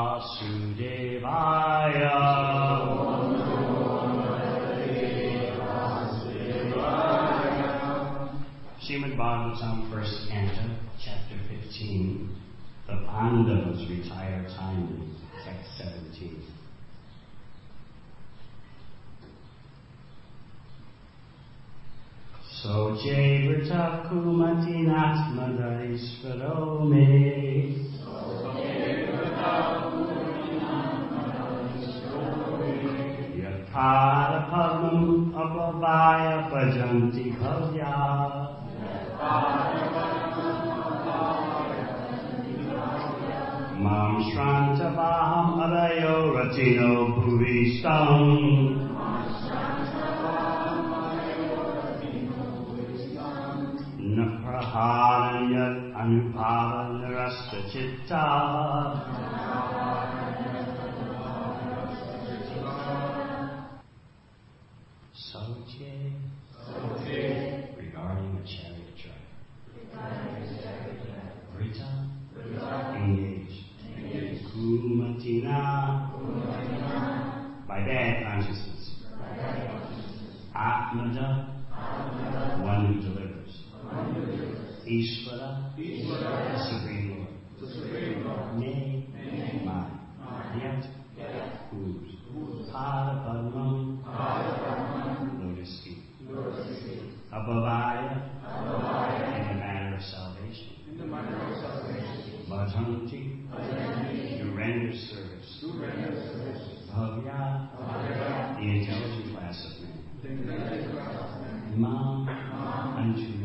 Srimad Bhagavatam, first canto, chapter 15. The Pandavas retire timely, text 17. So Javrita Kumatinatmadarisvaro me Yapada Padmam Abhavaya Bhajanti Bhavya Mam Shrantabaham Arayo Ratino Bhuvistam Naprahanayat Anupava Narasta Chitta Soche regarding a chariot driver. Vrita engaged. Kumatina by bad consciousness. Atmada one who delivers. Ishvara Supreme Lord. Ne mine. Yet whose. Pada Padmam lotus feet. Abhavaya in the manner of salvation. Bhajanti to render service. Bhavya the intelligent class of men. Mam unto me.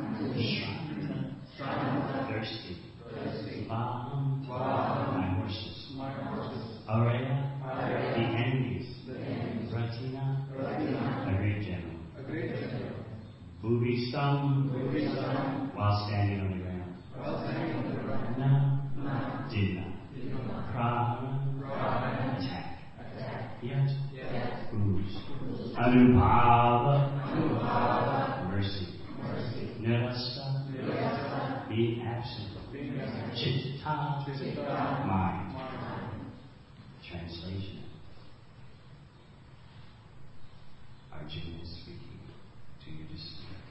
Shranta thirsty. Baham my horses. Araya the envious. Ratina a great general. Bhuvistam while standing on the ground. Na did not. Prahana attack. Yet whose. Anubhava mercy. Nirasta being absent. Chitta mind. Translation. Arjuna is speaking to you this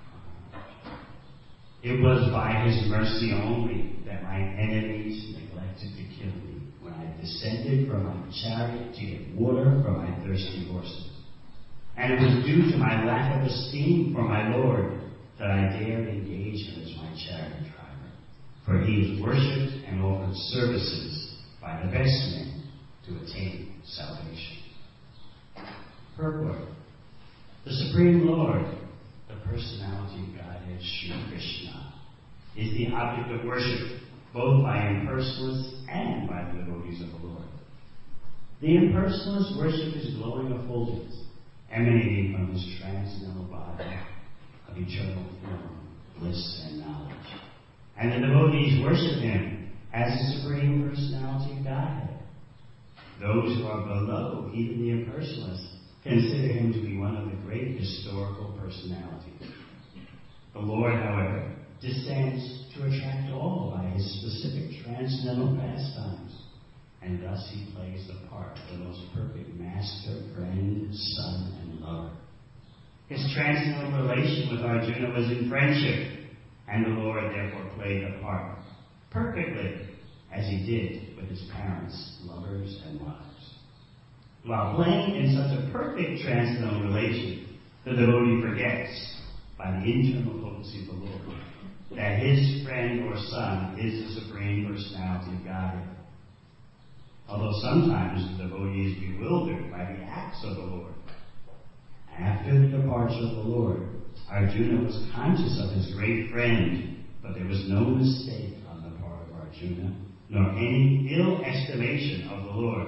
It was by his mercy only that my enemies neglected to kill me when I descended from my chariot to get water for my thirsty horses. And it was due to my lack of esteem for my Lord that I dared engage him as my chariot driver. For he was worshipped and offered services by the best men to attain salvation. Purport. The Supreme Lord, the personality of Godhead, Sri Krishna, is the object of worship both by impersonalists and by the devotees of the Lord. The impersonalist worship his glowing effulgence, emanating from his transcendental body of eternal form, bliss, and knowledge. And the devotees worship him as the Supreme Personality of Godhead. Those who are below, even the impersonalists, consider him to be one of the great historical personalities. The Lord, however, descends to attract all by his specific transcendental pastimes, and thus he plays the part of the most perfect master, friend, son, and lover. His transcendental relation with Arjuna was in friendship, and the Lord therefore played the part perfectly, as he did with his parents, lovers, and wives. While playing in such a perfect transcendental relation, the devotee forgets, by the internal potency of the Lord, that his friend or son is the Supreme Personality of Godhead. Although sometimes the devotee is bewildered by the acts of the Lord. After the departure of the Lord, Arjuna was conscious of his great friend, but there was no mistake on the part of Arjuna, nor any ill estimation of the Lord.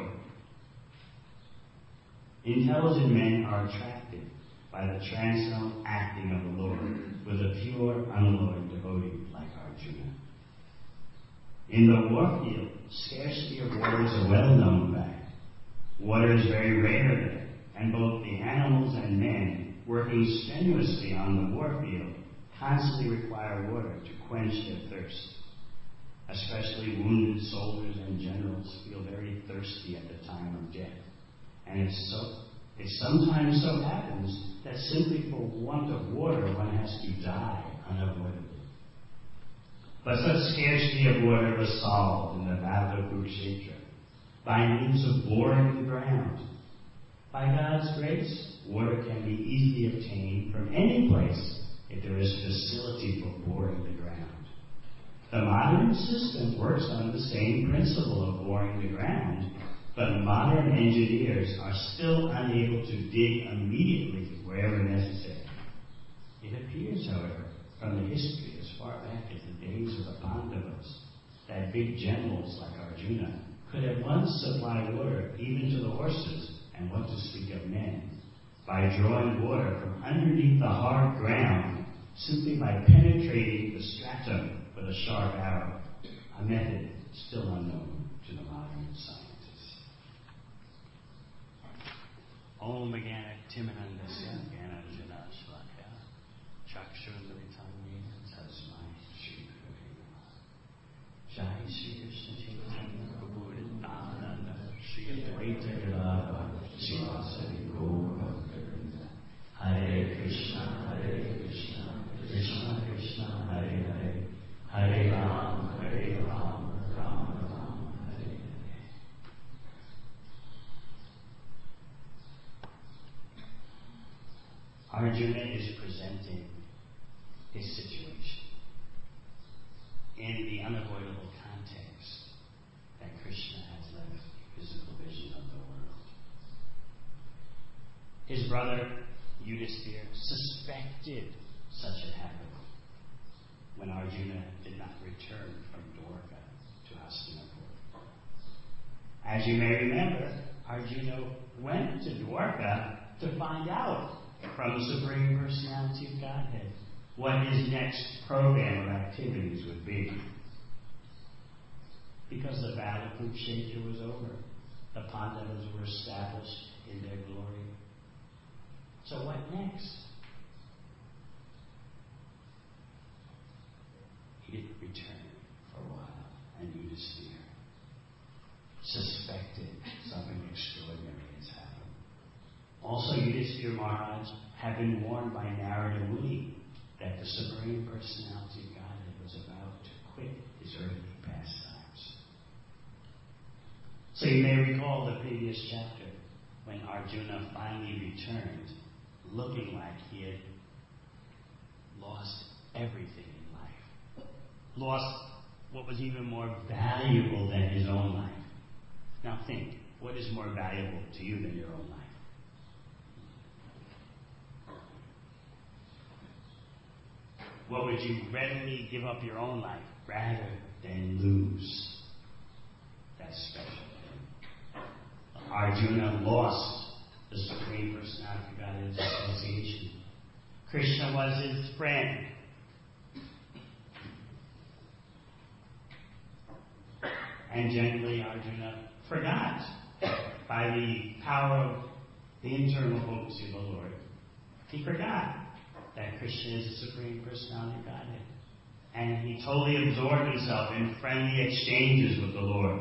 Intelligent men are attracted by the transcendental acting of the Lord with a pure, unalloyed devotee like Arjuna. In the war field, scarcity of water is a well-known fact. Water is very rare there, and both the animals and men working strenuously on the war field constantly require water to quench their thirst. Especially wounded soldiers and generals feel very thirsty thirsty at the time of death. And it sometimes so happens that simply for want of water one has to die unavoidably. But such scarcity of water was solved in the Battle of Kurukshetra by means of boring the ground. By God's grace, water can be easily obtained from any place if there is facility for boring the ground. The modern system works on the same principle of boring the ground, but modern engineers are still unable to dig immediately wherever necessary. It appears, however, from the history as far back as the days of the Pandavas, that big generals like Arjuna could at once supply water even to the horses, and what to speak of men, by drawing water from underneath the hard ground simply by penetrating the stratum with a sharp arrow, a method still unknown to the modern scientists. Om Gana Timanandasya Gana Janashlaka Chakshundritani Tasmai Shri Guru Jai Shri Krishna Chaitanya Prabhu Nityananda Shri Advaita Gadadhara Srivasadi Gaura Hare Krishna Krishna Krishna Hare Hare Hare Ram Ram Ram Hare Hare. Arjuna is presenting his situation in the unavoidable context that Krishna has left physical vision of the world. His brother Yudhisthira suspected such had happened when Arjuna did not return from Dwarka to Hastinapur. As you may remember, Arjuna went to Dwarka to find out from the Supreme Personality of Godhead what his next program of activities would be. Because the battle of Kurukshetra was over. The Pandavas were established in their glory. So what next? He didn't return for a while, and Yudhisthira suspected something extraordinary has happened. Also, Yudhisthira Maharaj had been warned by Narada Muni that the Supreme Personality of Godhead was about to quit his earthly pastimes. So you may recall the previous chapter when Arjuna finally returned, looking like he had lost everything in life. Lost what was even more valuable than his own life. Now think, what is more valuable to you than your own life? What would you readily give up your own life rather than lose that special thing? Arjuna lost the Supreme Personality of Godhead's association. Krishna was his friend. And generally Arjuna forgot, by the power of the internal focus of the Lord, he forgot that Krishna is the Supreme Personality of Godhead. And he totally absorbed himself in friendly exchanges with the Lord.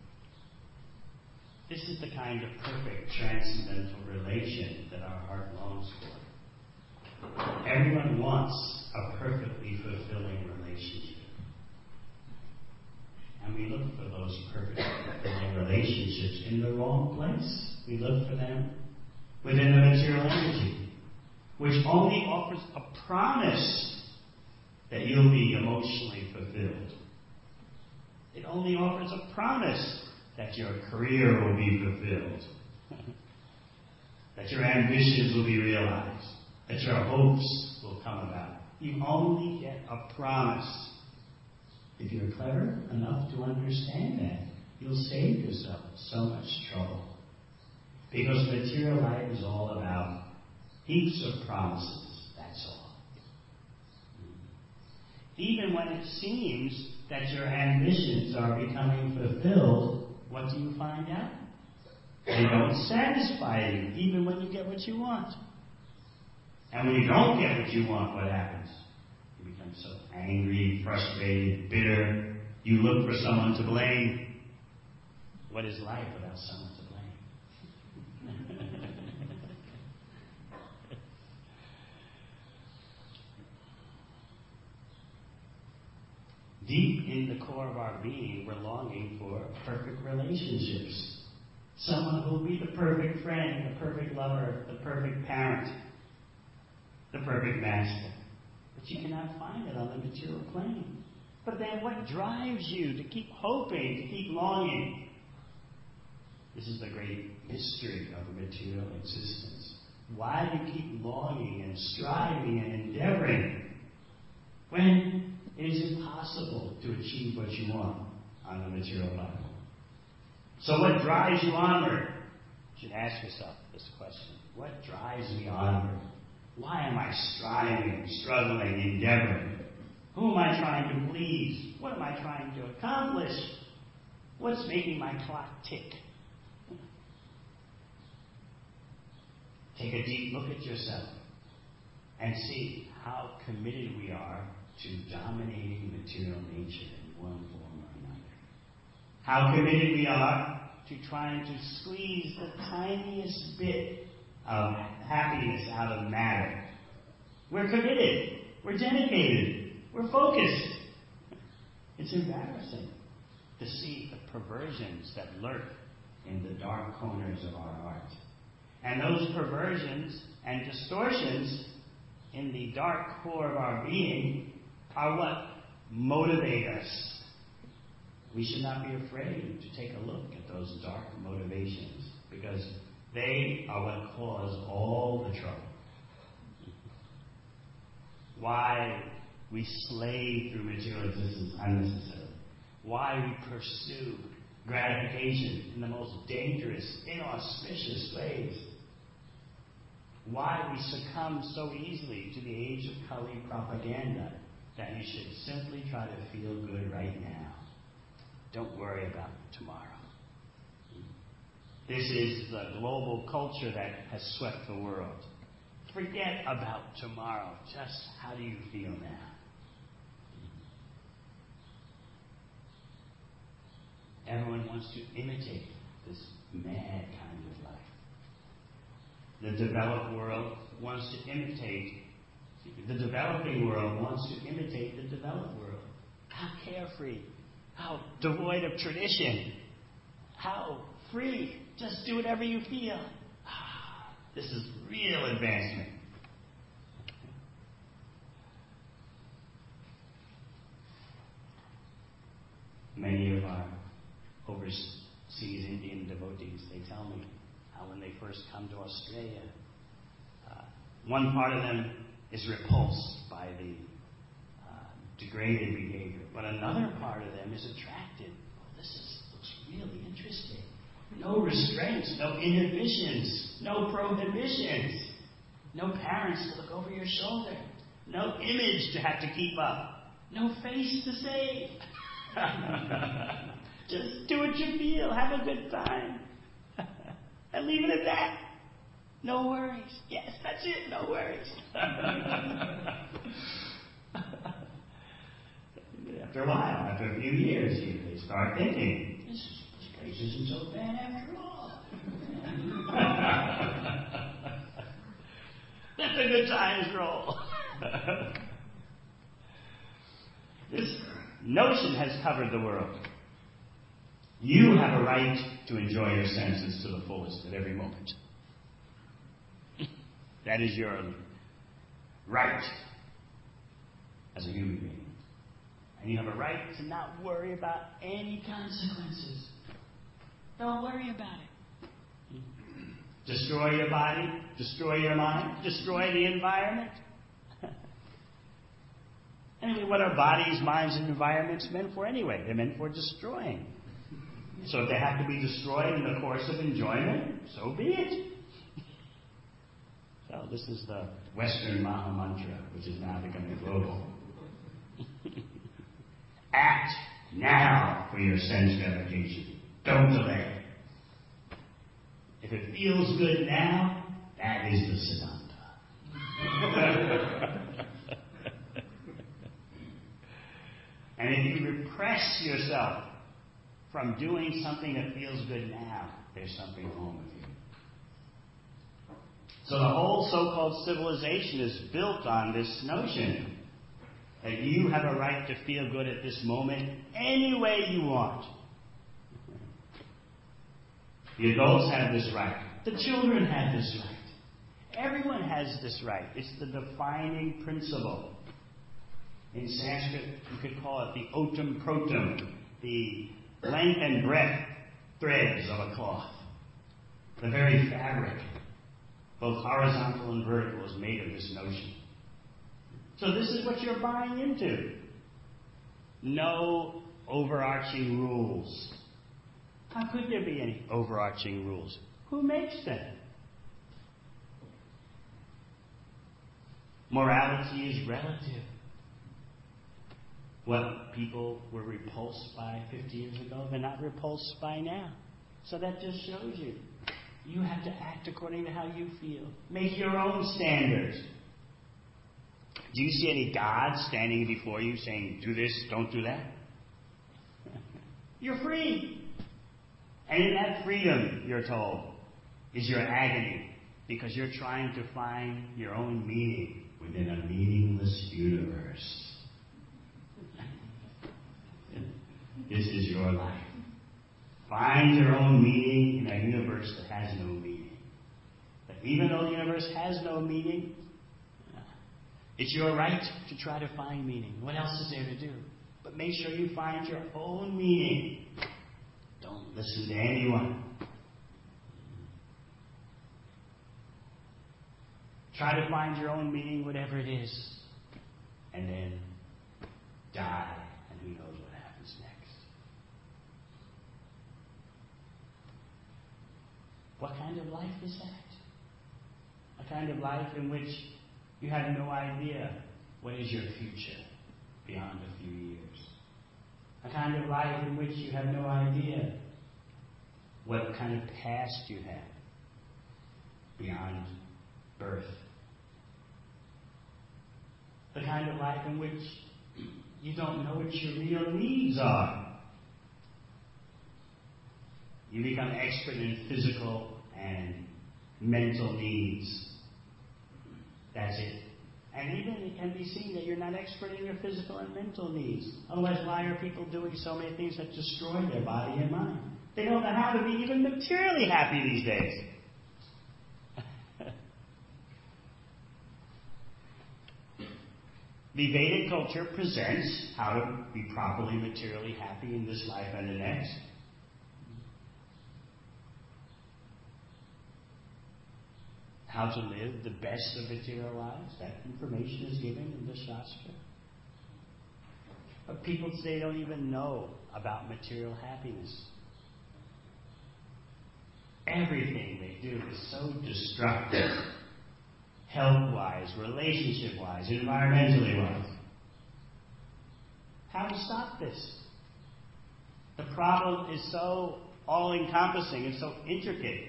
This is the kind of perfect transcendental relation that our heart longs for. Everyone wants a perfectly fulfilling relationship. And we look for those perfectly fulfilling relationships in the wrong place. We look for them within the material energy, which only offers a promise that you'll be emotionally fulfilled. It only offers a promise that your career will be fulfilled, that your ambitions will be realized, that your hopes will come about. You only get a promise. If you're clever enough to understand that, you'll save yourself so much trouble. Because material life is all about heaps of promises, that's all. Even when it seems that your ambitions are becoming fulfilled, what do you find out? They don't satisfy you, even when you get what you want. And when you don't get what you want, what happens? You become so angry, frustrated, bitter. You look for someone to blame. What is life without someone to blame? Deep in the core of our being, we're longing for perfect relationships. Someone who will be the perfect friend, the perfect lover, the perfect parent, the perfect master. But you cannot find it on the material plane. But then what drives you to keep hoping, to keep longing? This is the great mystery of the material existence. Why do you keep longing and striving and endeavoring when it is impossible to achieve what you want on the material level? So what drives you onward? You should ask yourself this question. What drives me onward? Why am I striving, struggling, endeavoring? Who am I trying to please? What am I trying to accomplish? What's making my clock tick? Take a deep look at yourself and see how committed we are to dominating material nature in one form or another. How committed we are to trying to squeeze the tiniest bit of happiness out of matter. We're committed. We're dedicated. We're focused. It's embarrassing to see the perversions that lurk in the dark corners of our heart. And those perversions and distortions in the dark core of our being are what motivate us. We should not be afraid to take a look at those dark motivations, because they are what cause all the trouble. Why we slave through material existence unnecessarily. Why we pursue gratification in the most dangerous, inauspicious ways. Why we succumb so easily to the age of Kali propaganda that you should simply try to feel good right now. Don't worry about tomorrow. This is the global culture that has swept the world. Forget about tomorrow. Just how do you feel now? Everyone wants to imitate this mad kind of life. The developed world wants to imitate, the developing world wants to imitate the developed world. How carefree, how devoid of tradition, how free, just do whatever you feel. This is real advancement. Many of our overseas Indian devotees, they tell me how when they first come to Australia, one part of them is repulsed by the degraded behavior, but another part of them is attracted. Oh, this looks really interesting. No restraints, no inhibitions, no prohibitions, no parents to look over your shoulder, no image to have to keep up, no face to save. Just do what you feel, have a good time, and leave it at that. No worries. Yes, that's it, no worries. After a while, after a few years, they start thinking, this place isn't so bad after all. Let the good times roll. This notion has covered the world. You have a right to enjoy your senses to the fullest at every moment. That is your right as a human being. And you have a right to not worry about any consequences. Don't worry about it. Destroy your body, destroy your mind, destroy the environment. Anyway, what are bodies, minds, and environments meant for anyway? They're meant for destroying. So if they have to be destroyed in the course of enjoyment, so be it. So this is the Western Maha Mantra, which is now becoming global. Act now for your sense gratification. Don't delay. If it feels good now, that is the Siddhanta. And if you repress yourself from doing something that feels good now, there's something wrong with you. So the whole so-called civilization is built on this notion that you have a right to feel good at this moment any way you want. The adults have this right. The children have this right. Everyone has this right. It's the defining principle. In Sanskrit, you could call it the otum protum, the length and breadth threads of a cloth. The very fabric, both horizontal and vertical, is made of this notion. So this is what you're buying into. No overarching rules. How could there be any overarching rules? Who makes them? Morality is relative. What people were repulsed by 50 years ago, they're not repulsed by now. So that just shows you. You have to act according to how you feel. Make your own standards. Do you see any God standing before you saying, do this, don't do that? You're free. And in that freedom, you're told, is your agony, because you're trying to find your own meaning within a meaningless universe. This is your life. Find your own meaning in a universe that has no meaning. But even though the universe has no meaning, it's your right to try to find meaning. What else is there to do? But make sure you find your own meaning. Don't listen to anyone. Try to find your own meaning, whatever it is. And then die, and who knows what happens next. What kind of life is that? A kind of life in which you have no idea what is your future beyond a few years. A kind of life in which you have no idea what kind of past you have beyond birth. The kind of life in which you don't know what your real needs are. You become expert in physical and mental needs. That's it. And even it can be seen that you're not expert in your physical and mental needs. Otherwise, why are people doing so many things that destroy their body and mind? They don't know how to be even materially happy these days. The Vedic culture presents how to be properly materially happy in this life and the next. How to live the best of material lives. That information is given in the Shastra. But people today don't even know about material happiness. Everything they do is so destructive. Health-wise, relationship-wise, environmentally-wise. How to stop this? The problem is so all-encompassing and so intricate.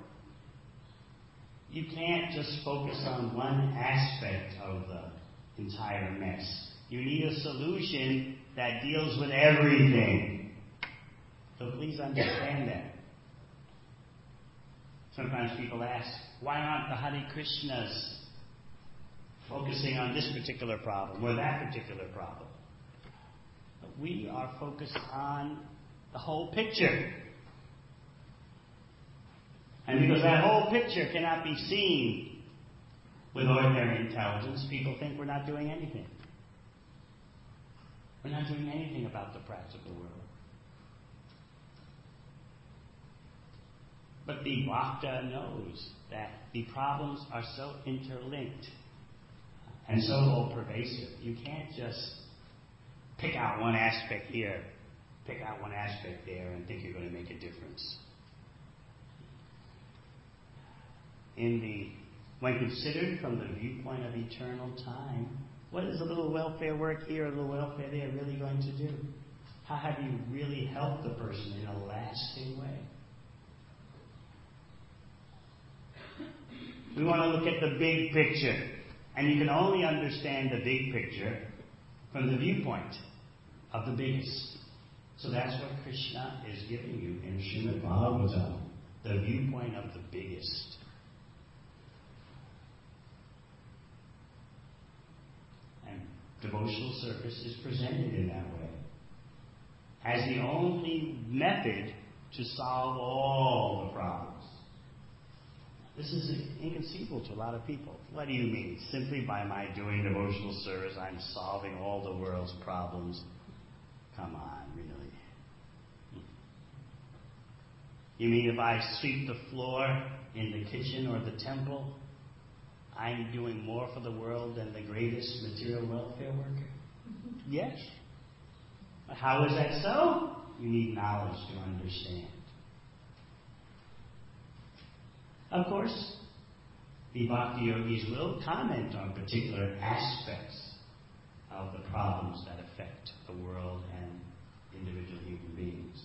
You can't just focus on one aspect of the entire mess. You need a solution that deals with everything. So please understand that. Sometimes people ask, why aren't the Hare Krishnas focusing on this particular problem or that particular problem? But we are focused on the whole picture. And because that whole picture cannot be seen with ordinary intelligence, people think we're not doing anything. We're not doing anything about the practical world. But the Bhakta knows that the problems are so interlinked and so all-pervasive. You can't just pick out one aspect here, pick out one aspect there, and think you're going to make a difference. When considered from the viewpoint of eternal time, what is a little welfare work here, a little welfare there really going to do? How have you really helped the person in a lasting way? We want to look at the big picture. And you can only understand the big picture from the viewpoint of the biggest. So that's what Krishna is giving you in Srimad Bhagavatam, the viewpoint of the biggest. And devotional service is presented in that way as the only method to solve all the problems. This is inconceivable to a lot of people. What do you mean? Simply by my doing devotional service, I'm solving all the world's problems? Come on, really? You mean if I sweep the floor in the kitchen or the temple, I'm doing more for the world than the greatest material welfare worker? Yes. But how is that so? You need knowledge to understand. Of course, the Bhakti Yogis will comment on particular aspects of the problems that affect the world and individual human beings,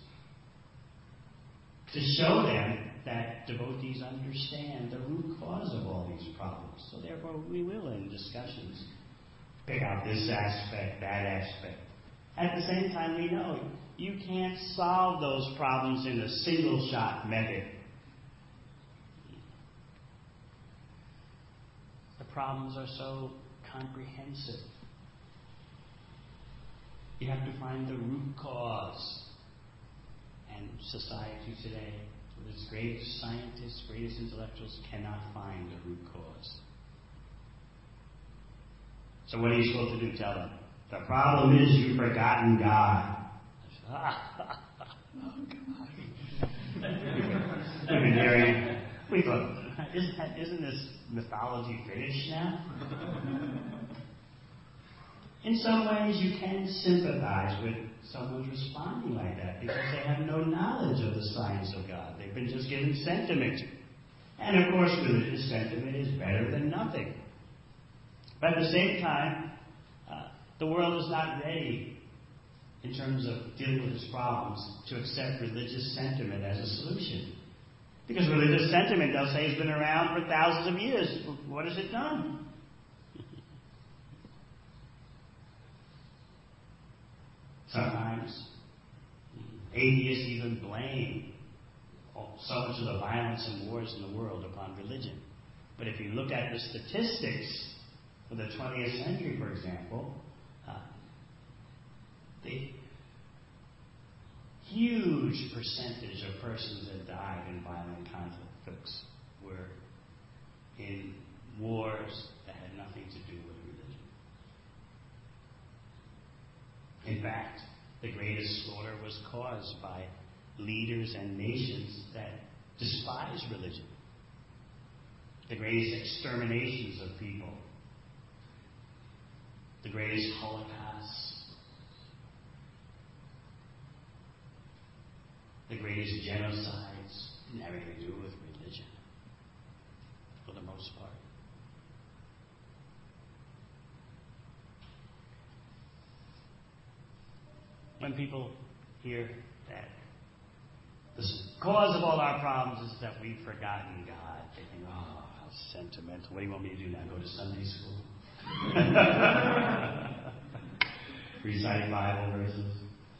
to show them that devotees understand the root cause of all these problems. So therefore we will, in discussions, pick out this aspect, that aspect. At the same time, we know you can't solve those problems in a single-shot method. The problems are so comprehensive. You have to find the root cause. And society today, with its greatest scientists, greatest intellectuals, cannot find the root cause. So what are you supposed to do? Tell them, the problem is you've forgotten God. Oh, God. We've been hearing, we thought, isn't this mythology finished now? In some ways, you can sympathize with someone's responding like that because they have no knowledge of the science of God. They've been just given sentiment. And of course, religious sentiment is better than nothing. But at the same time, the world is not ready, in terms of dealing with its problems, to accept religious sentiment as a solution. Because religious sentiment, they'll say, has been around for thousands of years. What has it done? Sometimes atheists even blame so much of the violence and wars in the world upon religion. But if you look at the statistics for the 20th century, for example, the huge percentage of persons that died in violent conflicts were in wars that had nothing to do with religion. In fact, the greatest slaughter was caused by leaders and nations that despise religion. The greatest exterminations of people. The greatest holocausts. The greatest genocides didn't have anything to do with religion, for the most part. When people hear that the cause of all our problems is that we've forgotten God, they think, oh, how sentimental. What do you want me to do now? Go to Sunday school? Recite Bible verses?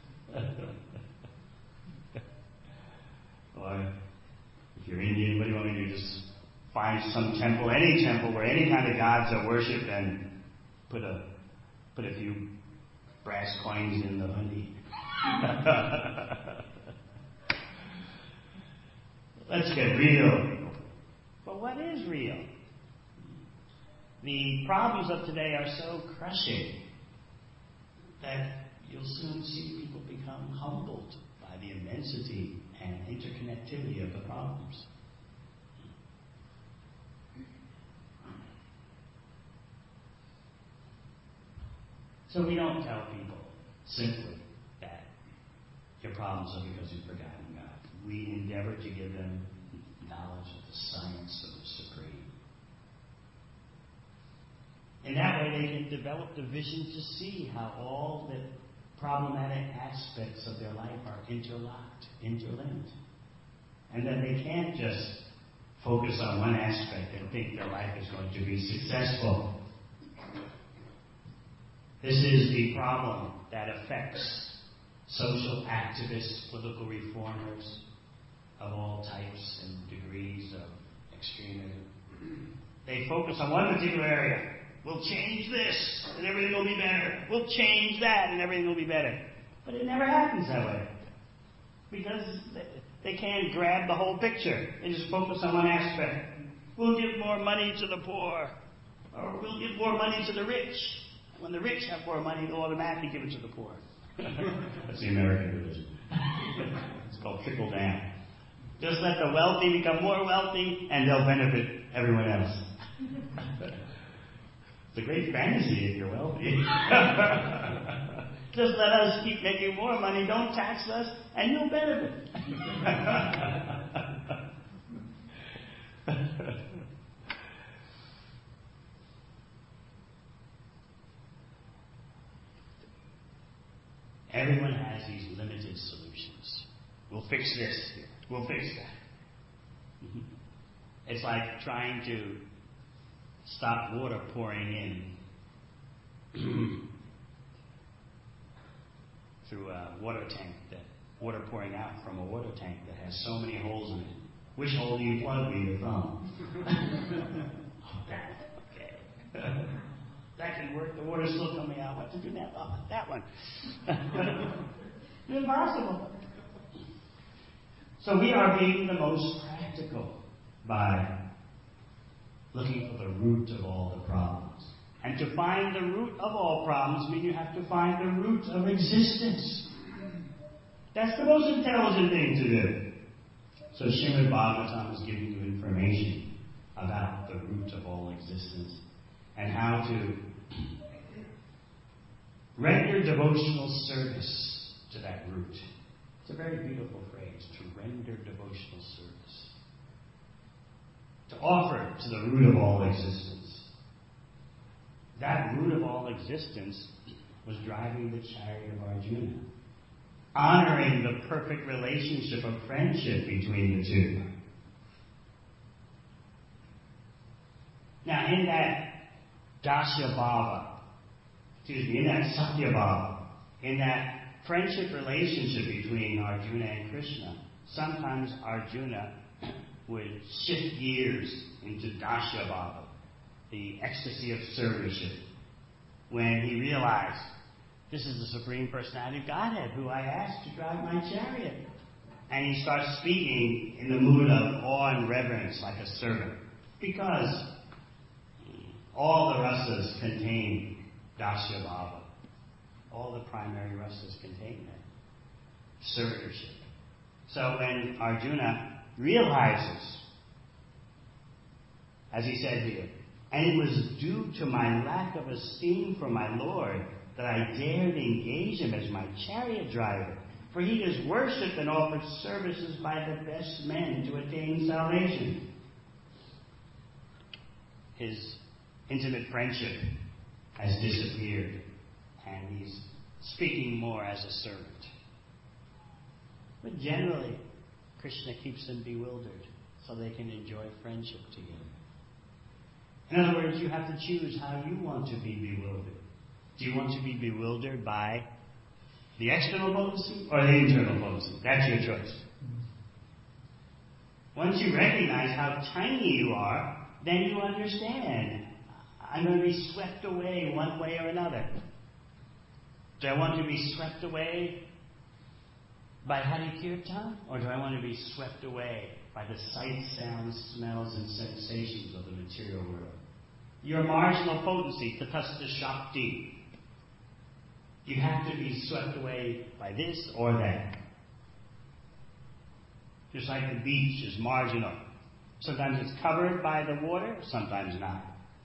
Or if you're Indian, what do you want me to do? Just find some temple, any temple where any kind of gods are worshipped, and put a few brass coins in the honey. Let's get real. But what is real? The problems of today are so crushing that you'll soon see people become humbled by the immensity and interconnectivity of the problems. So we don't tell people simply that your problems are because you've forgotten God. We endeavor to give them knowledge of the science of the Supreme. In that way, they can develop the vision to see how all the problematic aspects of their life are interlocked, interlinked. And that they can't just focus on one aspect and think their life is going to be successful. This is the problem that affects social activists, political reformers of all types and degrees of extremism. They focus on one particular area. We'll change this, and everything will be better. We'll change that, and everything will be better. But it never happens that way. Because they can't grab the whole picture. They just focus on one aspect. We'll give more money to the poor. Or we'll give more money to the rich. When the rich have more money, they'll automatically give it to the poor. That's the American religion. It's called trickle down. Just let the wealthy become more wealthy, and they'll benefit everyone else. It's a great fantasy if you're wealthy. Just let us keep making more money, don't tax us, and you'll benefit. Everyone has these limited solutions. We'll fix this. We'll fix that. It's like trying to stop water pouring in through a water tank, water pouring out from a water tank that has so many holes in it. Which hole do you plug with your thumb? Okay. That can work. The water's still coming out. What to do now? Oh, that one. It's impossible. So we are being the most practical by looking for the root of all the problems. And to find the root of all problems means you have to find the root of existence. That's the most intelligent thing to do. So Srimad Bhagavatam is giving you information about the root of all existence and how to render devotional service to that root. It's a very beautiful phrase, to render devotional service. To offer to the root of all existence. That root of all existence was driving the chariot of Arjuna, honoring the perfect relationship of friendship between the two. Now, in that Dasya Bhava, in that Satya Bhava, in that friendship relationship between Arjuna and Krishna, sometimes Arjuna would shift gears into Dasya Bhava, the ecstasy of servitorship, when he realized, this is the Supreme Personality of Godhead who I asked to drive my chariot. And he starts speaking in the mood of awe and reverence like a servant. Because all the rasas contain Dasya Bhava. All the primary rasas contain that. Servitorship. So when Arjuna realizes, as he said here, and it was due to my lack of esteem for my Lord that I dared engage him as my chariot driver, for he is worshipped and offered services by the best men to attain salvation. His intimate friendship has disappeared, and he's speaking more as a servant. But generally, Krishna keeps them bewildered so they can enjoy friendship together. In other words, you have to choose how you want to be bewildered. Do you want to be bewildered by the external potency or the internal potency? That's your choice. Once you recognize how tiny you are, then you understand. I'm going to be swept away one way or another. Do I want to be swept away by Hari Kirtan? Or do I want to be swept away by the sights, sounds, smells, and sensations of the material world? Your marginal potency, tatastha shakti. You have to be swept away by this or that. Just like the beach is marginal. Sometimes it's covered by the water, sometimes not.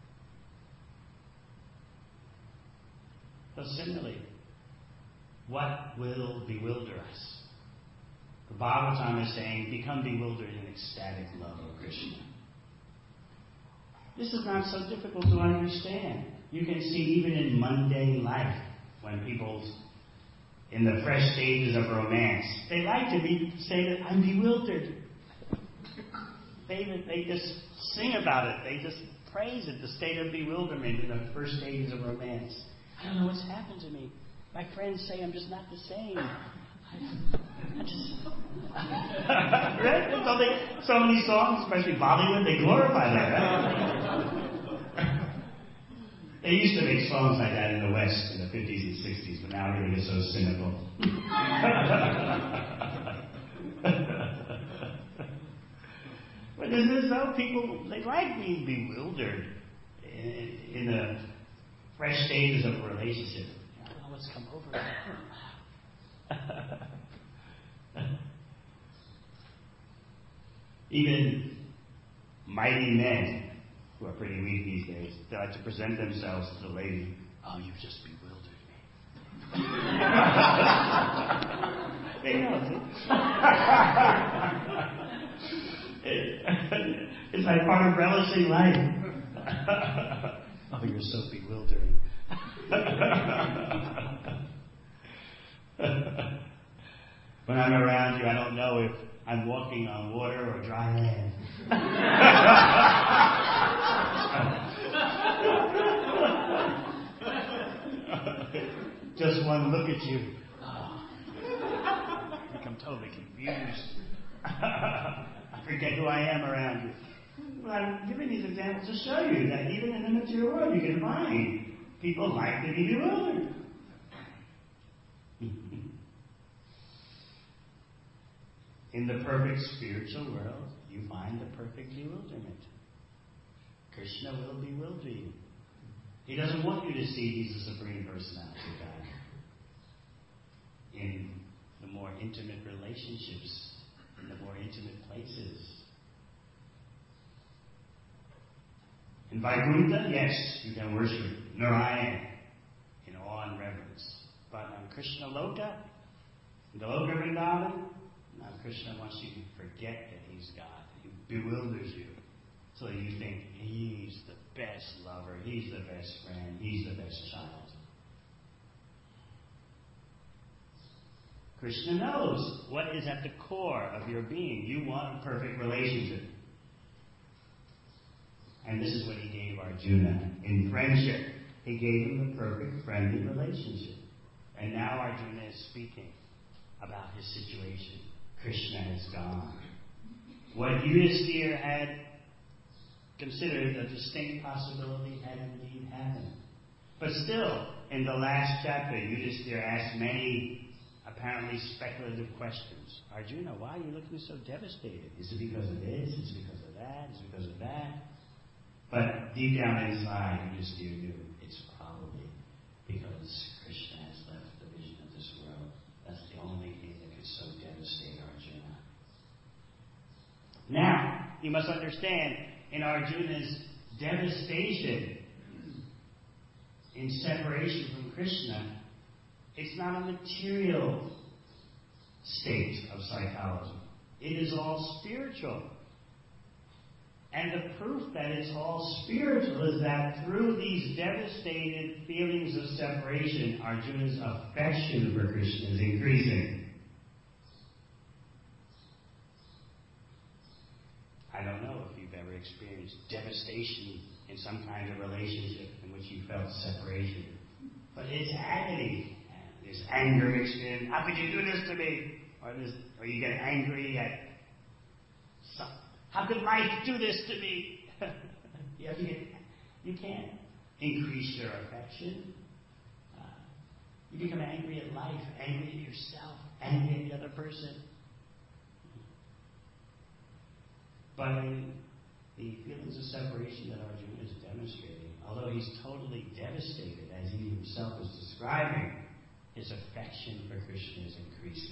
So similarly, what will bewilder us? The Bhagavatam is saying, become bewildered in ecstatic love of Krishna. This is not so difficult to understand. You can see even in mundane life, when people in the fresh stages of romance, they like to say that I'm bewildered. They just sing about it. They just praise it, the state of bewilderment in the first stages of romance. I don't know what's happened to me. My friends say I'm just not the same. Right? So many songs, especially Bollywood, they glorify that, right? They used to make songs like that in the West in the 50s and 60s, but now everything is so cynical. But this is how people, they like being bewildered in the fresh stages of a relationship. I don't know what's come over me. Even mighty men, who are pretty weak these days, they like to present themselves to the lady. Oh, you just bewildered me. They know, it's like part of relishing life. Oh, you're so bewildering. When I'm around you, I don't know if I'm walking on water or dry land. Just one look at you. Oh, I become totally confused. I forget who I am around you. Well, I'm giving these examples to show you that even in the material world you can find people like to be bewildered. In the perfect spiritual world, you find the perfect bewilderment. Krishna will bewilder you. He doesn't want you to see He's the Supreme Personality of God. In the more intimate relationships, in the more intimate places. In Vaikuntha, yes, you can worship Narayan in awe and reverence. But on Krishna Loka, in the Loka Vrindavan, now Krishna wants you to forget that He's God. He bewilders you so that you think He's the best lover, He's the best friend, He's the best child. Krishna knows what is at the core of your being. You want a perfect relationship. And this is what He gave Arjuna. In friendship, He gave him the perfect friendly relationship. And now Arjuna is speaking about his situation. Krishna has gone. What Yudhisthira had considered a distinct possibility had indeed happened. But still, in the last chapter, Yudhisthira asked many apparently speculative questions. Arjuna, why are you looking so devastated? Is it because of this? Is it because of that? Is it because of that? But deep down inside, Yudhisthira knew it's probably because Krishna has left the vision of this world. That's the only thing that could so devastate Arjuna. Now, you must understand, in Arjuna's devastation in separation from Krishna, it's not a material state of psychology. It is all spiritual. And the proof that it's all spiritual is that through these devastated feelings of separation, Arjuna's affection for Krishna is increasing. I don't know if you've ever experienced devastation in some kind of relationship in which you felt separation. But it's agony. There's anger mixed in. How could you do this to me? Or you get angry at how could life do this to me? You can't increase your affection. You become angry at life, angry at yourself, angry at the other person. But in the feelings of separation that Arjuna is demonstrating, although he's totally devastated, as he himself is describing, his affection for Krishna is increasing.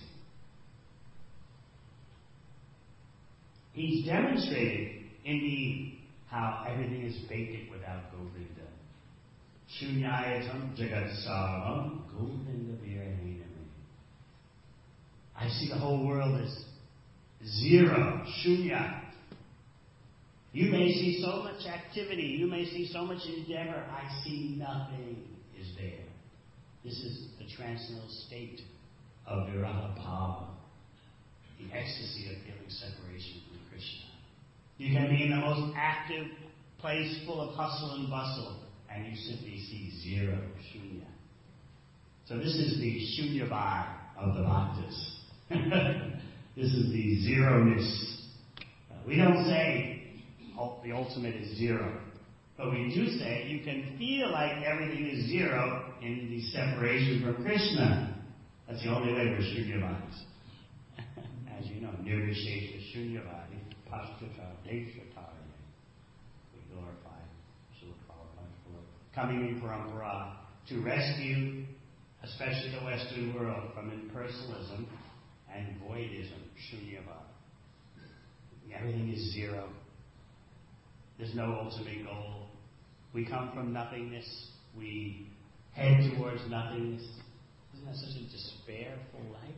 He's demonstrated, indeed, how everything is vacant without Govinda. Shunyayatam jagat sarvam Govinda virahinami. I see the whole world as zero, shunya. You may see so much activity, you may see so much endeavor, I see nothing is there. This is the transcendental state of viraha bhava, the ecstasy of feeling separation from Krishna. You can be in the most active place full of hustle and bustle, and you simply see zero, shunya. So this is the Shunyavad of the Bhaktas. This is the zero-ness. We don't say the ultimate is zero. But we do say you can feel like everything is zero in the separation from Krishna. That's the only way we're Shunyavadis. As you know, Nirvishesha Shunyavadi, Pashtata Deshatari. We glorify Srila Prabhupada for coming in Parampara to rescue, especially the Western world, from impersonalism and voidism, Shunyavad. Everything is zero. There's no ultimate goal. We come from nothingness. We head towards nothingness. Isn't that such a despairful life?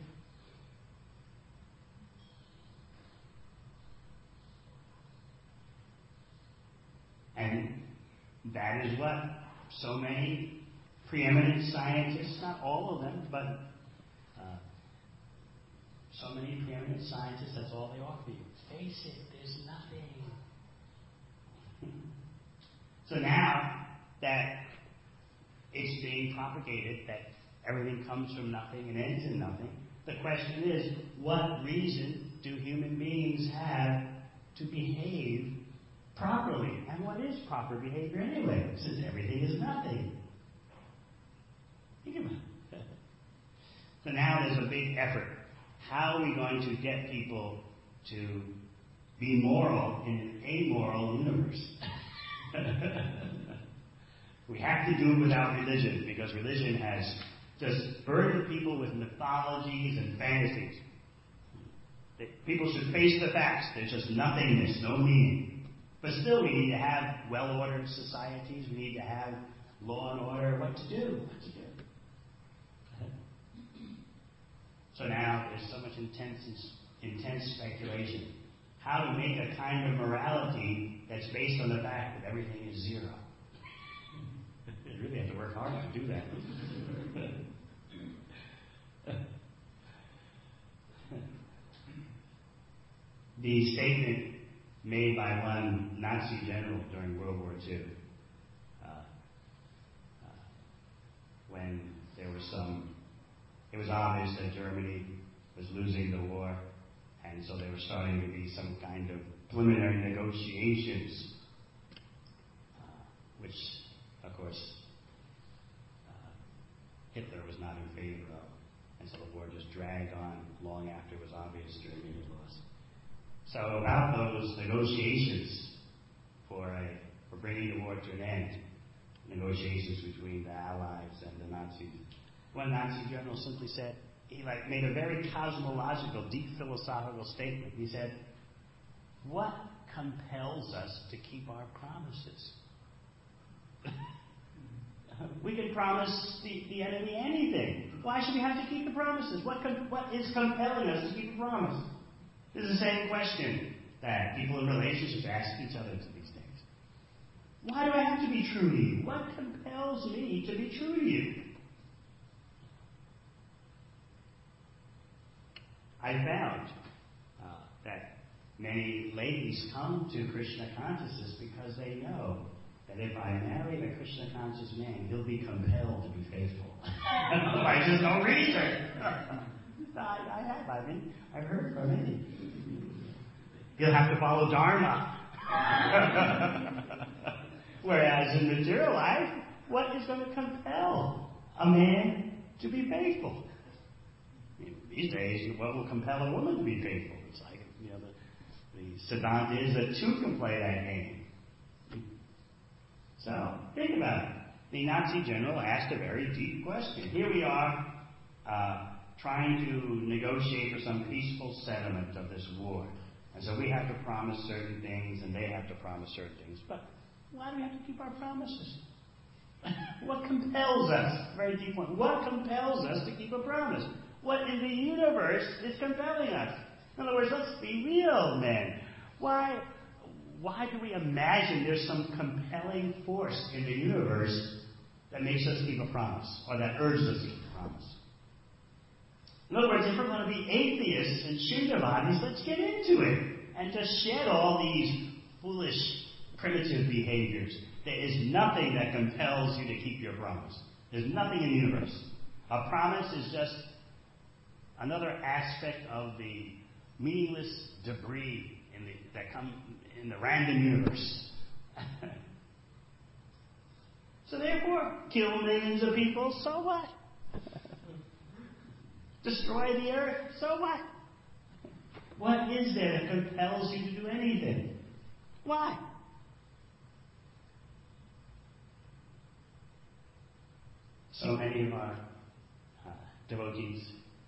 And that is what so many preeminent scientists, not all of them, but so many preeminent scientists, that's all they offer you. Face it, there's nothing. So now that it's being propagated, that everything comes from nothing and ends in nothing, the question is, what reason do human beings have to behave properly? And what is proper behavior anyway, since everything is nothing? Think about it. So now there's a big effort. How are we going to get people to be moral in an amoral universe? We have to do it without religion, because religion has just burdened people with mythologies and fantasies. People should face the facts. There's just nothingness, no meaning. But still, we need to have well-ordered societies. We need to have law and order. What to do? So now there's so much intense speculation. How to make a kind of morality that's based on the fact that everything is zero. You really have to work hard to do that. The statement made by one Nazi general during World War II, when there was it was obvious that Germany was losing the war, and so there was starting to be some kind of preliminary negotiations, which, of course, Hitler was not in favor of. And so the war just dragged on long after it was obvious Germany had lost. So about those negotiations for bringing the war to an end, negotiations between the Allies and the Nazis, one Nazi general simply said, he made a very cosmological, deep philosophical statement. He said, what compels us to keep our promises? We can promise the enemy anything. Why should we have to keep the promises? What is compelling us to keep a promise? This is the same question that people in relationships ask each other these days. Why do I have to be true to you? What compels me to be true to you? I found that many ladies come to Krishna consciousness because they know that if I marry a Krishna conscious man, he'll be compelled to be faithful. Otherwise, there's no reason. I've heard from many. He'll have to follow Dharma. Whereas in material life, what is going to compel a man to be faithful? These days, what will compel a woman to be faithful? It's like, the Siddhanta is that two can play that game. So, think about it. The Nazi general asked a very deep question. Here we are trying to negotiate for some peaceful settlement of this war. And so we have to promise certain things, and they have to promise certain things. But why do we have to keep our promises? What compels us? Very deep point. What compels us to keep a promise? What in the universe is compelling us? In other words, let's be real, men. Why do we imagine there's some compelling force in the universe that makes us keep a promise, or that urges us to keep a promise? In other words, if we're going to be atheists and Shunyavadis, let's get into it and just shed all these foolish, primitive behaviors. There is nothing that compels you to keep your promise. There's nothing in the universe. A promise is just another aspect of the meaningless debris that come in the random universe. So therefore, kill millions of people, so what? Destroy the earth, so what? What is there that compels you to do anything? Why? So many of our devotees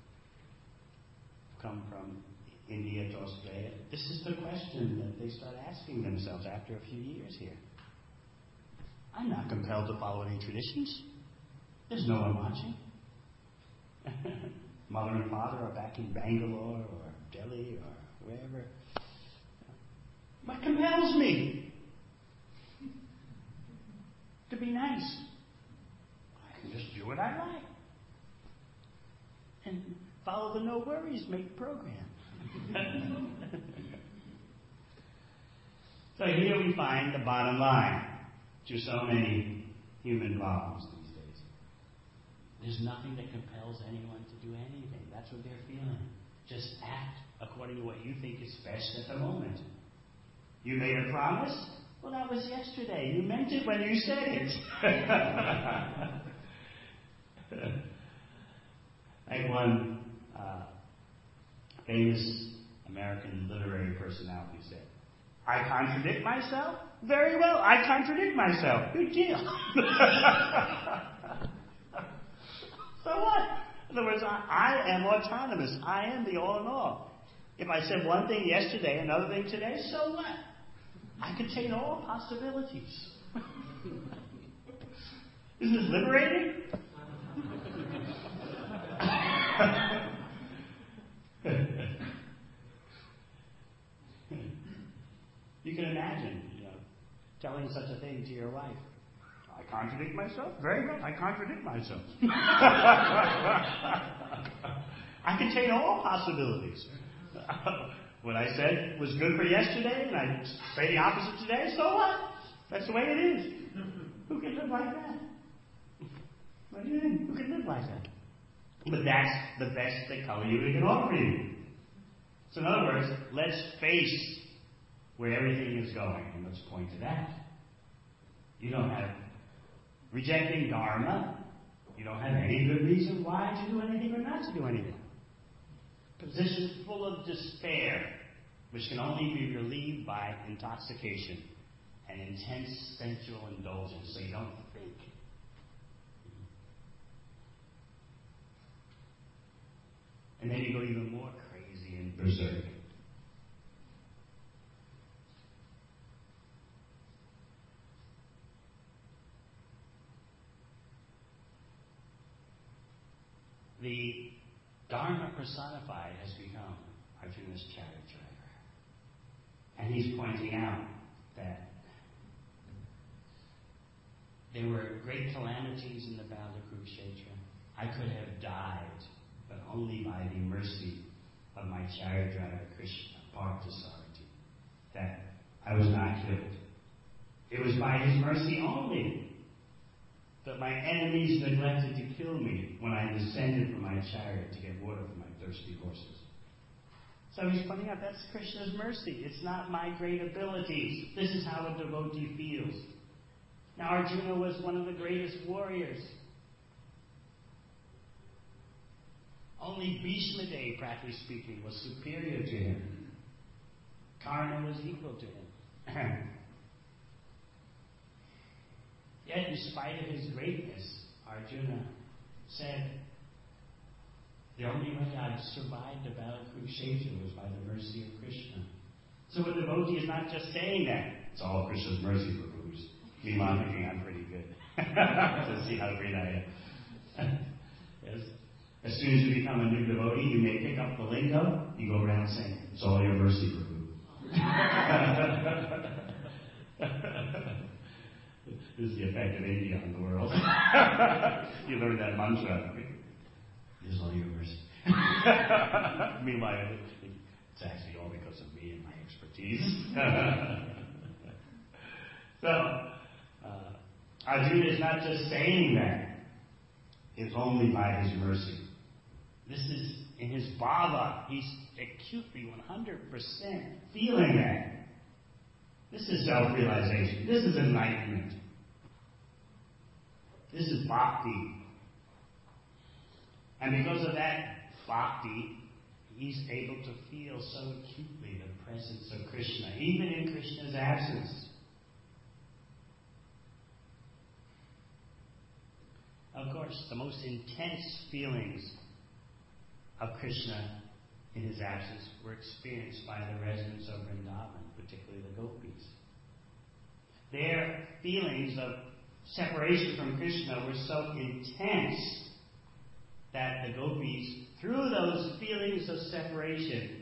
come from India to Australia. This is the question that they start asking themselves after a few years here. I'm not compelled to follow any traditions. There's no one watching. Mother and father are back in Bangalore or Delhi or wherever. What compels me? To be nice. I can just do what I like. And follow the no worries, make program. So here we find the bottom line to so many human problems these days. There's nothing that compels anyone to do anything. That's what they're feeling. Just act according to what you think is best at the moment. You made a promise? Well, that was yesterday. You meant it when you said it. Like one famous American literary personality said, I contradict myself? Very well, I contradict myself. Big deal. So what? In other words, I am autonomous. I am the all in all. If I said one thing yesterday, another thing today, so what? I contain all possibilities. Isn't this liberating? You can imagine, telling such a thing to your wife. I contradict myself? Very well, I contradict myself. I contain all possibilities. What I said was good for yesterday, and I say the opposite today, so what? That's the way it is. Who can live like that? What do you think? Who can live like that? But that's the best that Kali Yuga can offer you. So in other words, let's face where everything is going, and let's point to that. You don't have rejecting Dharma. You don't have any good reason why to do anything or not to do anything. Position full of despair, which can only be relieved by intoxication and intense sensual indulgence, so you don't think. And then you go even more crazy and berserk. The Dharma personified has become Arjuna's chariot driver. And he's pointing out that there were great calamities in the battle of Kurukshetra. I could have died, but only by the mercy of my chariot driver, Krishna, Parthasarathi, that I was not killed. It was by his mercy only that my enemies neglected to kill me when I descended from my chariot to get water for my thirsty horses. So he's pointing out that's Krishna's mercy. It's not my great abilities. This is how a devotee feels. Now Arjuna was one of the greatest warriors. Only Bhishma Dev, practically speaking, was superior to him. Karna was equal to him. Yet, in spite of his greatness, Arjuna said, the only way I survived the battle of Kurukshetra was by the mercy of Krishna. So a devotee is not just saying that. It's all Krishna's mercy for Prabhu's. Meanwhile, thinking I'm pretty good. To see how great I am. Yes. As soon as you become a new devotee, you may pick up the lingo. You go around saying, it's all your mercy, Prabhu. This is the effect of India on the world. You learn that mantra. It is all your mercy. Meanwhile, it's actually all because of me and my expertise. So, Arjuna is not just saying that. is only by his mercy. This is in his bhava. He's acutely 100% feeling that. This is self-realization. This is enlightenment. This is bhakti. And because of that bhakti, he's able to feel so acutely the presence of Krishna, even in Krishna's absence. Of course, the most intense feelings of Krishna in his absence were experienced by the residents of Vrindavan, particularly the gopis. Their feelings of separation from Krishna were so intense that the gopis, through those feelings of separation,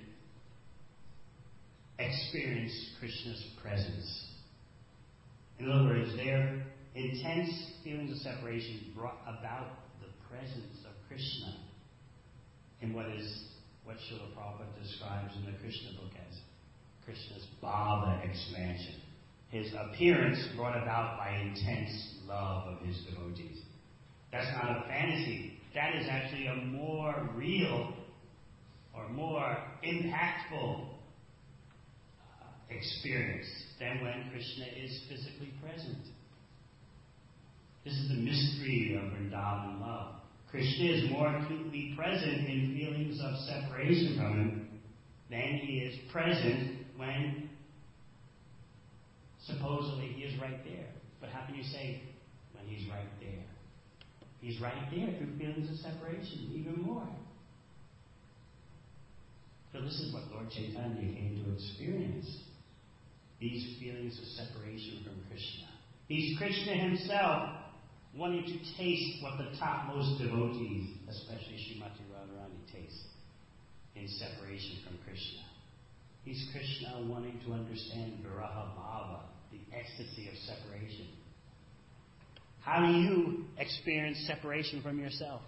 experienced Krishna's presence. In other words, their intense feelings of separation brought about the presence of Krishna in what Srila Prabhupada describes in the Krishna book as Krishna's bhava expansion. His appearance brought about by intense love of his devotees. That's not a fantasy. That is actually a more real or more impactful experience than when Krishna is physically present. This is the mystery of Vrindavan love. Krishna is more acutely present in feelings of separation from him than he is present when supposedly he is right there. But how can you say when he's right there? He's right there through feelings of separation, even more. So this is what Lord Chaitanya came to experience. These feelings of separation from Krishna. He's Krishna himself wanting to taste what the topmost devotees, especially Srimati Radharani, taste in separation from Krishna. He's Krishna wanting to understand Viraha Bhava, the ecstasy of separation. How do you experience separation from yourself?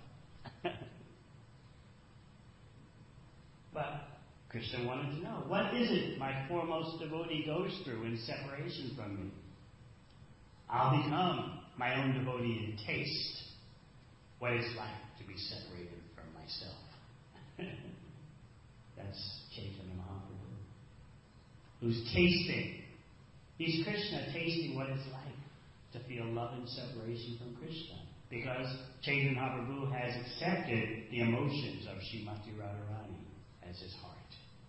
But Krishna wanted to know, what is it my foremost devotee goes through in separation from me? I'll become my own devotee and taste what it's like to be separated from myself. That's Chaitanya Mahaprabhu, who's tasting. He's Krishna tasting what it's like to feel love and separation from Krishna, because Chaitanya Mahaprabhu has accepted the emotions of Srimati Radharani as his heart.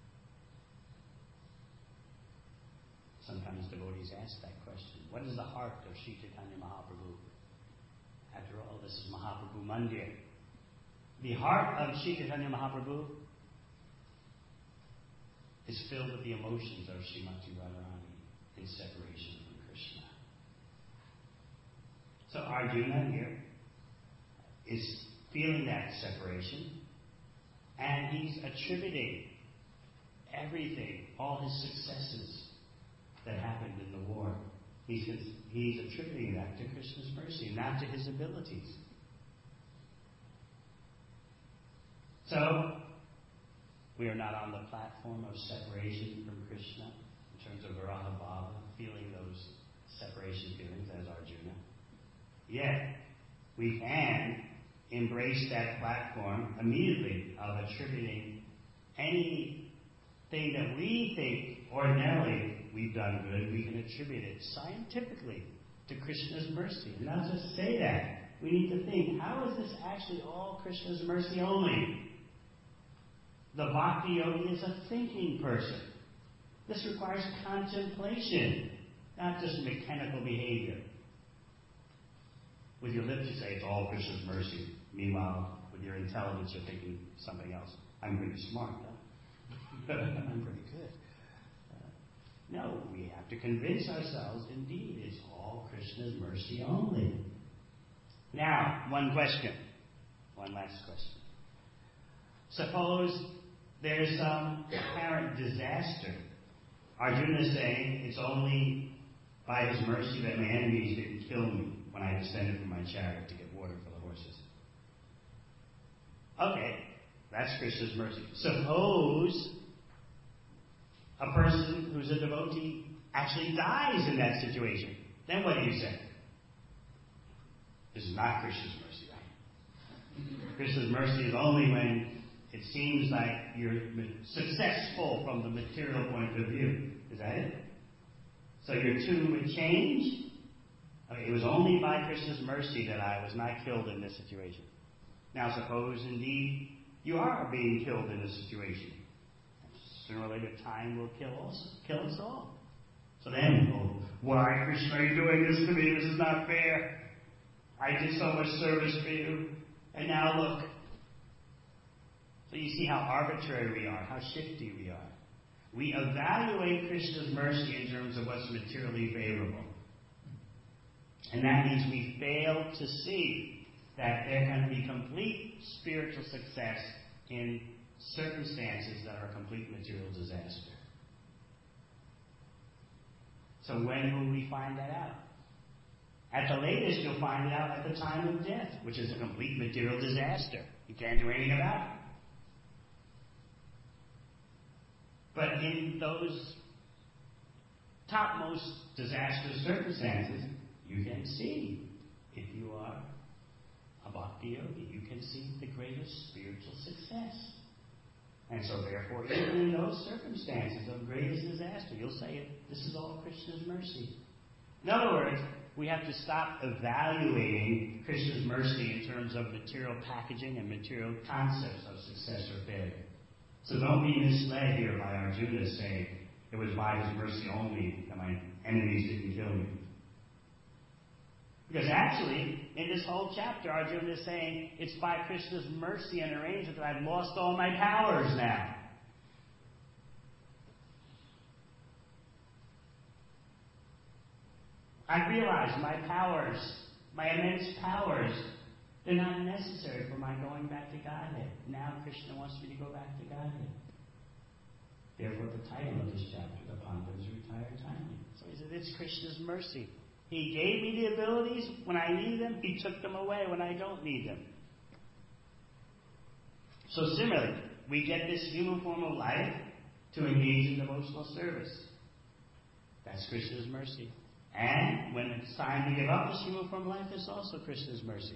Sometimes devotees ask that question. What is the heart of Sri Chaitanya Mahaprabhu? After all, this is Mahaprabhu Mandir. The heart of Sri Chaitanya Mahaprabhu is filled with the emotions of Srimati Radharani in separation from Krishna. So Arjuna here is feeling that separation, and he's attributing everything, all his successes that happened in the war. He's attributing that to Krishna's mercy, not to his abilities. So, we are not on the platform of separation from Krishna in terms of Viraha Bhava, feeling those separation feelings as Arjuna. Yet, we can embrace that platform immediately of attributing anything that we think ordinarily we've done good, we can attribute it scientifically to Krishna's mercy. And not just say that. We need to think, how is this actually all Krishna's mercy only? The bhakti yogi is a thinking person. This requires contemplation, not just mechanical behavior. With your lips you say it's all Krishna's mercy. Meanwhile, with your intelligence you're thinking something else. I'm pretty smart, huh? I'm pretty good. No, we have to convince ourselves, indeed, it's all Krishna's mercy only. Now, one question. One last question. Suppose there's some apparent disaster. Arjuna is saying, it's only by his mercy that my enemies didn't kill me when I descended from my chariot to get water for the horses. Okay, that's Krishna's mercy. Suppose a person who's a devotee actually dies in that situation. Then what do you say? This is not Krishna's mercy, right? Krishna's mercy is only when it seems like you're successful from the material point of view. Is that it? So your tune would change? Okay, it was only by Krishna's mercy that I was not killed in this situation. Now suppose indeed you are being killed in this situation. Sooner or later time will kill us all. So then, why Krishna are you doing this to me? This is not fair. I did so much service for you, and now look. So you see how arbitrary we are, how shifty we are. We evaluate Krishna's mercy in terms of what's materially favorable. And that means we fail to see that there can be complete spiritual success in circumstances that are a complete material disaster. So when will we find that out? At the latest, you'll find it out at the time of death, which is a complete material disaster. You can't do anything about it. But in those topmost disastrous circumstances, you can see, if you are a bhakti yogi, you can see the greatest spiritual success. And so therefore, even in those circumstances of greatest disaster, you'll say, this is all Krishna's mercy. In other words, we have to stop evaluating Krishna's mercy in terms of material packaging and material concepts of success or failure. So don't be misled here by Arjuna saying, it was by his mercy only that my enemies didn't kill me. Because actually, in this whole chapter, Arjuna is saying, it's by Krishna's mercy and arrangement that I've lost all my powers now. I realize my powers, my immense powers, they're not necessary for my going back to Godhead. Now Krishna wants me to go back to Godhead. Therefore, the title of this chapter, the Pandavas retired timely. So he said, it's Krishna's mercy. He gave me the abilities when I needed them. He took them away when I don't need them. So similarly, we get this human form of life to engage in devotional service. That's Krishna's mercy. And when it's time to give up this human form of life, it's also Krishna's mercy.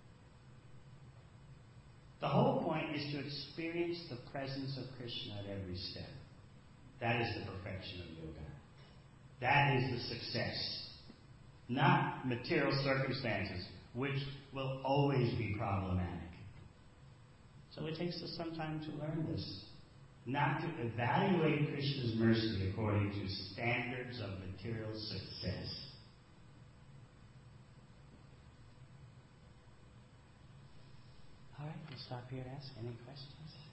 The whole point is to experience the presence of Krishna at every step. That is the perfection of yoga. That is the success. Not material circumstances, which will always be problematic. So it takes us some time to learn this. Not to evaluate Krishna's mercy according to standards of material success. All right, we'll stop here and ask any questions.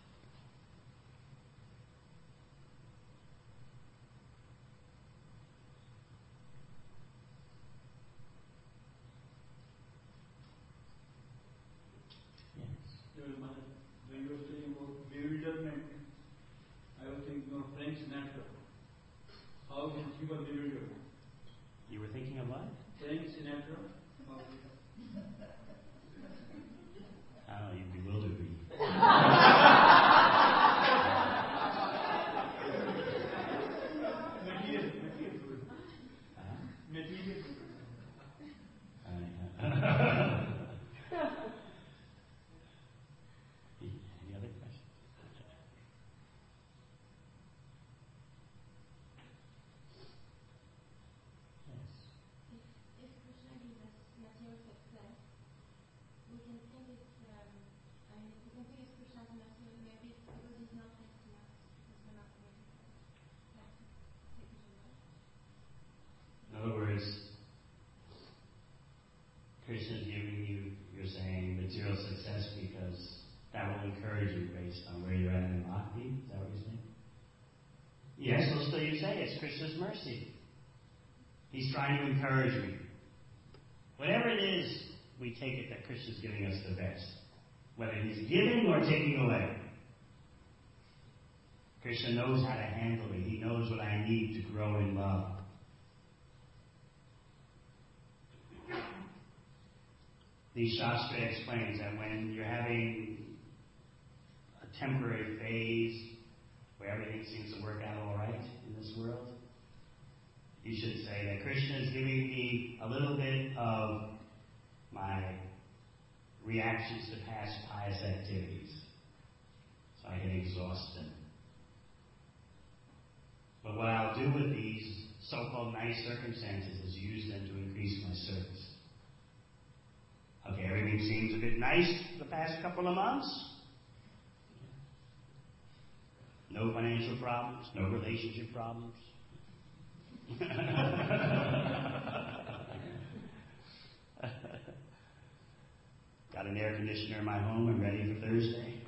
When you were saying about bewilderment, I was thinking of Frank Sinatra. How did he was bewildered? You were thinking of what? Frank Sinatra. Oh, you bewildered me. Material. Any other questions? Yes. If Krishna gives us material success, we can think it's, we can think it's Krishna's mercy maybe because he's not testing us, because we're not waiting for it. In other words, Krishna is giving you, you're saying, material success because that will encourage you based on where you're at in bhakti. Is that what you're saying? Yes, well, still you say it's Krishna's mercy. He's trying to encourage me. Whatever it is, we take it that Krishna's giving us the best. Whether he's giving or taking away. Krishna knows how to handle me. He knows what I need to grow in love. The Shastra explains that when you're having a temporary phase where everything seems to work out all right in this world, you should say that Krishna is giving me a little bit of my reactions to past pious activities. So I can exhaust them. But what I'll do with these so-called nice circumstances is use them to increase my service. Okay, everything seems a bit nice the past couple of months. No financial problems, no relationship problems. Got an air conditioner in my home and ready for Thursday.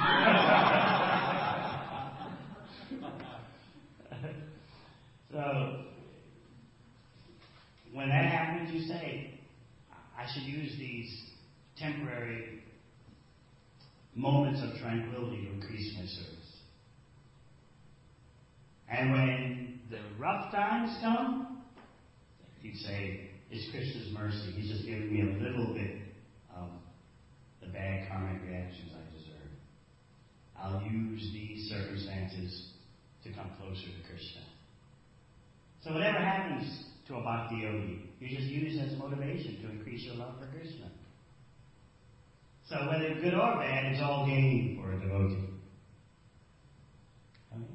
So, when that happens, you say, I should use these temporary moments of tranquility to increase my service. And when the rough times come, you'd say, it's Krishna's mercy. He's just giving me a little bit of the bad karmic reactions I deserve. I'll use these circumstances to come closer to Krishna. So whatever happens to a bhakti yogi, you just use it as motivation to increase your love for Krishna. So whether good or bad, it's all gain for a devotee. Okay?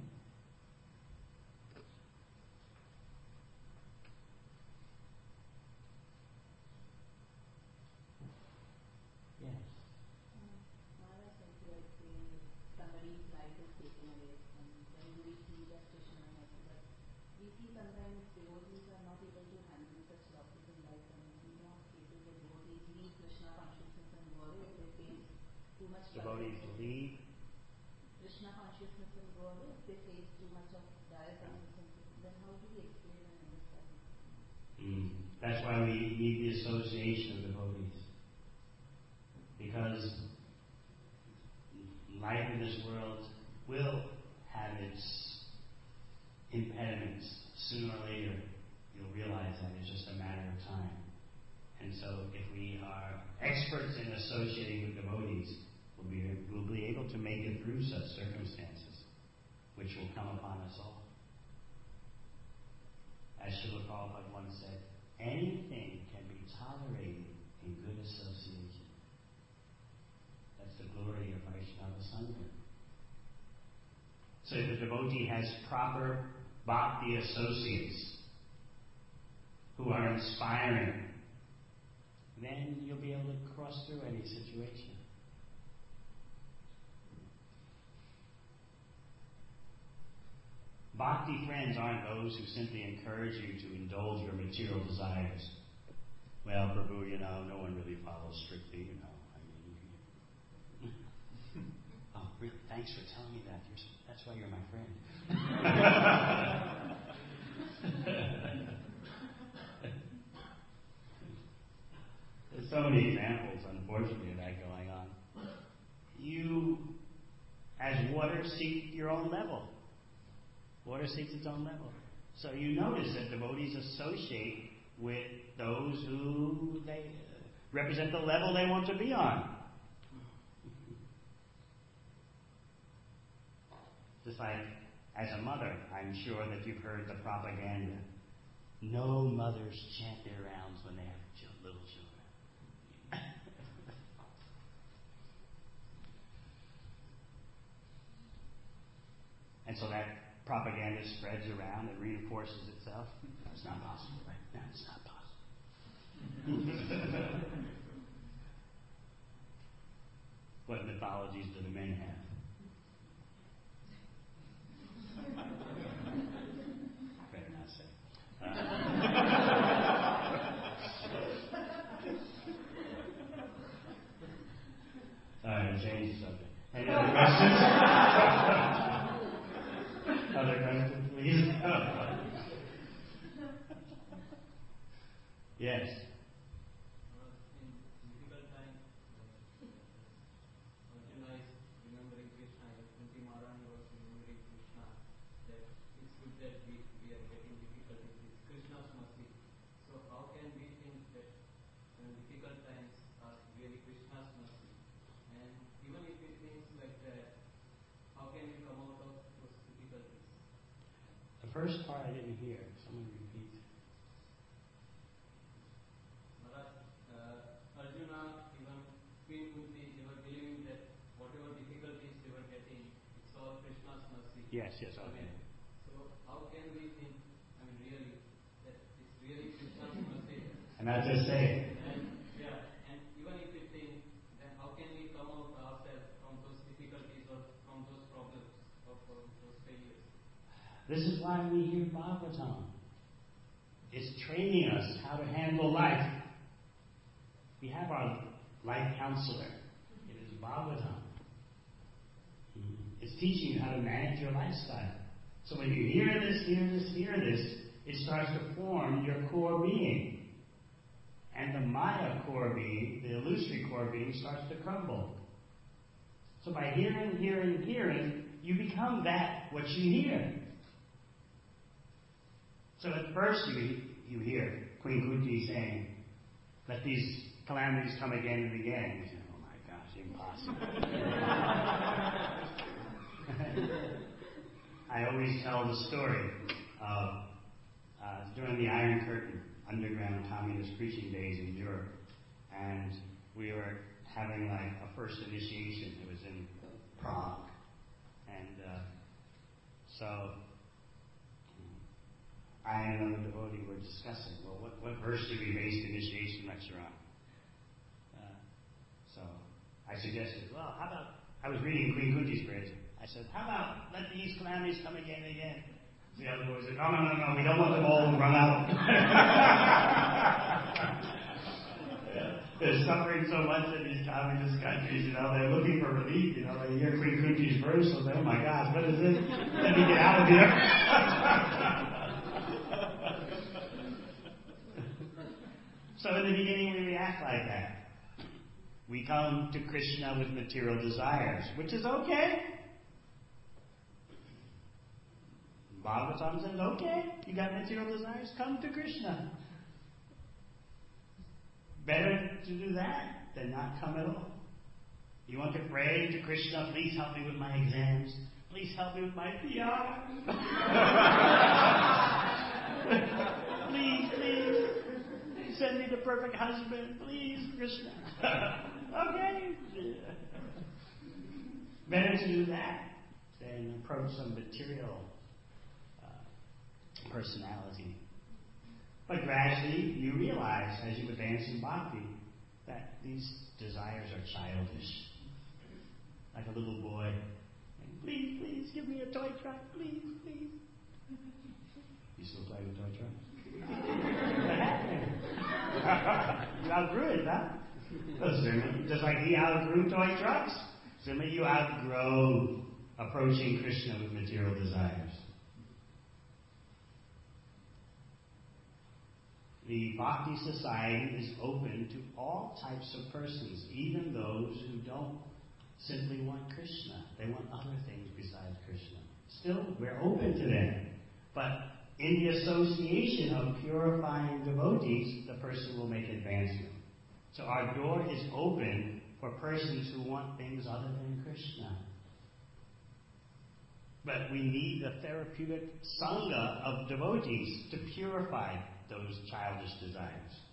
Yes. Maharaj, like you are saying, somebody's life is taken away, and then we see that Krishna has, but we see sometimes devotees are not able to handle such losses in life, and we know cases where devotees leave Krishna consciousness and worry if they face too much Devotees leave Krishna consciousness and worry if they face too much of dire circumstances. Then how do we explain and understand? That's why we need the association of devotees. Because life in this world will have its impediments. Sooner or later, you'll realize that it's just a matter of time. And so if we are experts in associating with devotees, we'll be able to make it through such circumstances, which will come upon us all. As Srila Prabhupada once said, anything can be tolerated in good association. That's the glory of Vaishnava Sangha. So if the devotee has proper bhakti associates who are inspiring, then you'll be able to cross through any situation. Bhakti friends aren't those who simply encourage you to indulge your material desires. Well, Prabhu, no one really follows strictly, Oh, really? Thanks for telling me that. That's why you're my friend. There's so many examples, unfortunately, of that going on. You, as water, seek your own level. Water seeks its own level. So you notice that devotees associate with those who they represent the level they want to be on. Just like, as a mother, I'm sure that you've heard the propaganda. No mothers chant their rounds when they have little children. And so that propaganda spreads around and reinforces itself. That's not possible, right? No, it's not possible. What mythologies do the men have? Better not say. All right, change the subject. Any other questions? Other questions, please? Yes. In difficult times, Arjuna is remembering Krishna, Kunti Maharani was remembering Krishna, that it's good that we are getting difficulties. It's Krishna's mercy. So how can we think that when difficult times are really Krishna's mercy? And even if we think like that, how can we come out of those difficulties? The first part I didn't hear. Someone repeat. Maharaj, Arjuna even Yes, okay. So how can we think, really, that it's really Krishna's mercy? And not just say it. And even if we think, then how can we come out ourselves from those difficulties or from those problems or from those failures? This is why we hear Bhagavatam. It's training us how to handle life. We have our life counselor. It is Bhagavatam. It's teaching you how to manage your lifestyle. So when you hear this, it starts to form your core being. And the Maya core being, the illusory core being, starts to crumble. So by hearing, you become that what you hear. So at first you hear Queen Kunti saying, let these calamities come again and again. You say, oh my gosh, impossible. I always tell the story of during the Iron Curtain, underground communist preaching days in Europe, and we were having like a first initiation. It was in Prague, and so I and another devotee were discussing, well, what verse did we base the initiation lecture on? So I suggested, well, how about, I was reading Queen Kunti's prayers. I said, how about let these calamities come again and again? The other boy said, no, we don't want them all to run out. They're suffering so much in these communist countries, they're looking for relief, they hear Queen Kunti's verse, so they, oh my gosh, what is this? Let me get out of here. So in the beginning we react like that. We come to Krishna with material desires, which is okay. Bhagavatam says, okay, you got material desires, come to Krishna. Better to do that than not come at all. You want to pray to Krishna, please help me with my exams. Please help me with my PR. Please. Send me the perfect husband. Please, Krishna. Okay. Better to do that than approach some material personality. But gradually you realize, as you advance in bhakti, that these desires are childish. Like a little boy. Please, give me a toy truck. Please. You still play with toy trucks? What happened? You outgrew it, huh? Just like he outgrew toy trucks, similarly you outgrow approaching Krishna with material desires. The Bhakti Society is open to all types of persons, even those who don't simply want Krishna. They want other things besides Krishna. Still, we're open to them. But in the association of purifying devotees, the person will make advancement. So our door is open for persons who want things other than Krishna. But we need the therapeutic sangha of devotees to purify those childish desires.